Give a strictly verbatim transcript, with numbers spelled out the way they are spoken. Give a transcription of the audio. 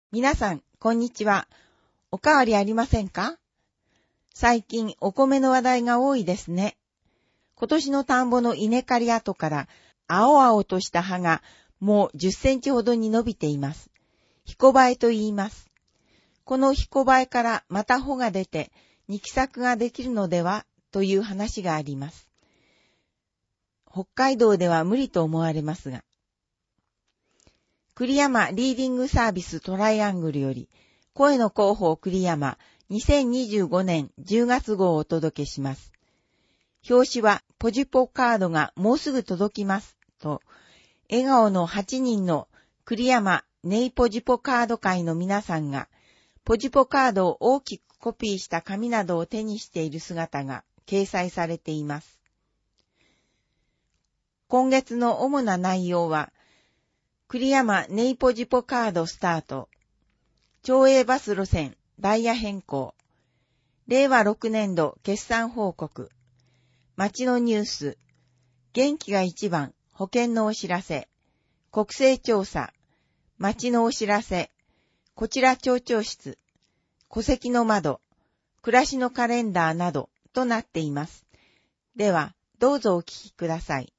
皆さん、こんにちは。おかわりありませんか？最近、お米の話題が多いですね。今年の田んぼの稲刈り跡から、青々とした葉がもうじゅっセンチほどに伸びています。ひこばえと言います。このひこばえからまた穂が出て、肉作ができるのではという話があります。北海道では無理と思われますが。栗山リーディングサービストライアングルより、声の広報栗山にせんにじゅうごねんじゅうがつ号をお届けします。表紙はポジポカードがもうすぐ届きますと、笑顔のはちにんの栗山ネイポジポカード会の皆さんが、ポジポカードを大きくコピーした紙などを手にしている姿が掲載されています。今月の主な内容は、栗山ネイポジポカードスタート、町営バス路線ダイヤ変更、れいわろくねんど決算報告、町のニュース、元気が一番保険のお知らせ、国勢調査、町のお知らせ、こちら町長室、戸籍の窓、暮らしのカレンダーなどとなっています。では、どうぞお聞きください。